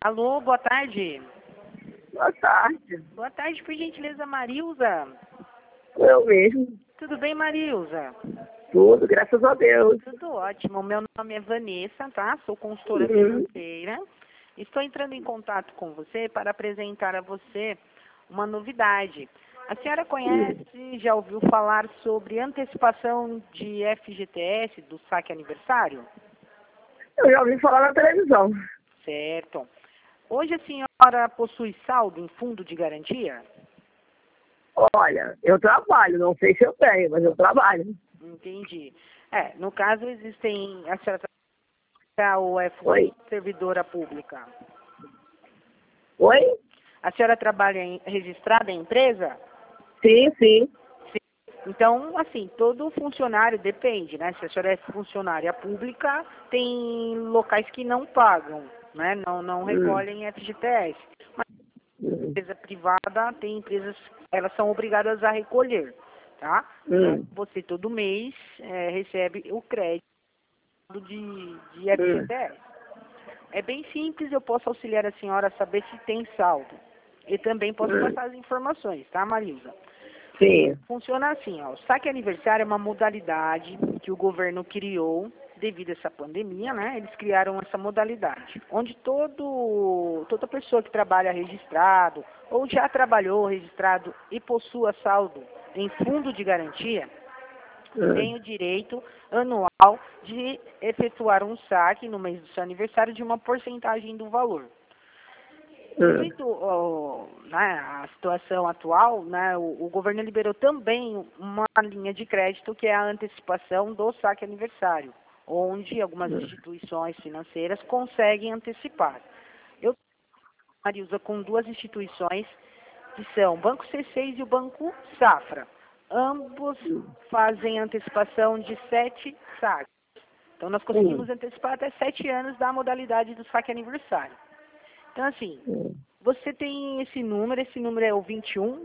Alô, boa tarde. Boa tarde. Boa tarde, por gentileza, Marilza. Eu mesmo. Tudo bem, Marilza? Tudo, graças a Deus. Tudo ótimo. Meu nome é Vanessa, tá? Sou consultora Uhum. financeira. Estou entrando em contato com você para apresentar a você uma novidade. A senhora conhece, já ouviu falar sobre antecipação de FGTS do saque aniversário? Eu já ouvi falar na televisão. Certo. Hoje a senhora possui saldo em fundo de garantia? Olha, eu trabalho, não sei se eu tenho, mas eu trabalho. Entendi. No caso existem, a senhora trabalha ou é Oi? servidora pública? Oi? A senhora trabalha registrada em empresa? Sim, sim. Sim. Então, assim, todo funcionário depende, né? Se a senhora é funcionária pública, tem locais que não pagam, né? Não recolhem FGTS. Mas empresa privada tem empresas, elas são obrigadas a recolher, tá? Então, você todo mês recebe o crédito de FGTS. É bem simples, eu posso auxiliar a senhora a saber se tem saldo. E também posso passar as informações, tá, Marilza? Sim. Funciona assim, ó. O saque aniversário é uma modalidade que o governo criou devido a essa pandemia, né? Eles criaram essa modalidade, onde toda pessoa que trabalha registrado ou já trabalhou registrado e possua saldo em fundo de garantia, tem o direito anual de efetuar um saque no mês do seu aniversário de uma porcentagem do valor. Devido à situação atual, né, o governo liberou também uma linha de crédito que é a antecipação do saque aniversário, onde algumas instituições financeiras conseguem antecipar. Eu Marilza, com duas instituições que são o Banco C6 e o Banco Safra. Ambos fazem antecipação de 7 saques. Então, nós conseguimos antecipar até 7 anos da modalidade do saque aniversário. Então, assim, você tem esse número é o 21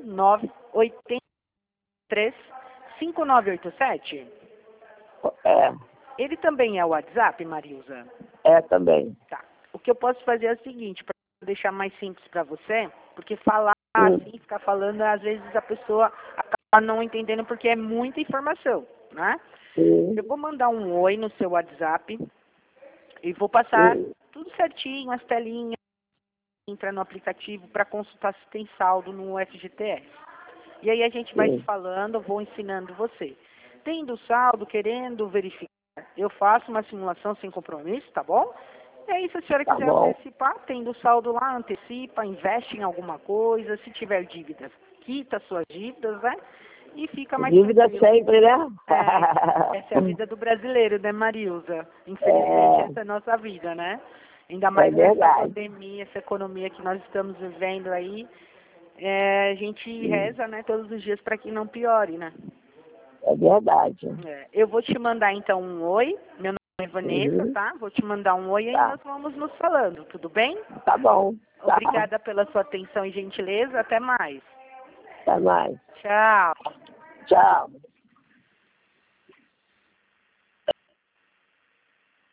983 5987. É, Ele também é o WhatsApp, Marilza? também. Tá. O que eu posso fazer é o seguinte, para deixar mais simples para você, porque falar assim, ficar falando, às vezes a pessoa acaba não entendendo porque é muita informação, né? Eu vou mandar um oi no seu WhatsApp e vou passar tudo certinho, as telinhas, entra no aplicativo para consultar se tem saldo no FGTS. E aí a gente vai se falando, eu vou ensinando você. Tendo saldo, querendo verificar, eu faço uma simulação sem compromisso, tá bom? E aí, se a senhora Tá quiser bom. antecipar, tendo saldo lá, antecipa, investe em alguma coisa, se tiver dívidas, quita suas dívidas, né? E fica mais Dívida tranquilo. sempre, né? Essa é a vida do brasileiro, né, Marilza? Infelizmente, essa é a nossa vida, né? Ainda mais nessa verdade. pandemia, essa economia que nós estamos vivendo aí. A gente reza, né, todos os dias para que não piore, né? É verdade. Eu vou te mandar, então, um oi. Meu nome é Vanessa, tá? Vou te mandar um oi e aí nós vamos nos falando, tudo bem? Tá bom. Tá. Obrigada pela sua atenção e gentileza. Até mais. Até mais. Tchau. Tchau.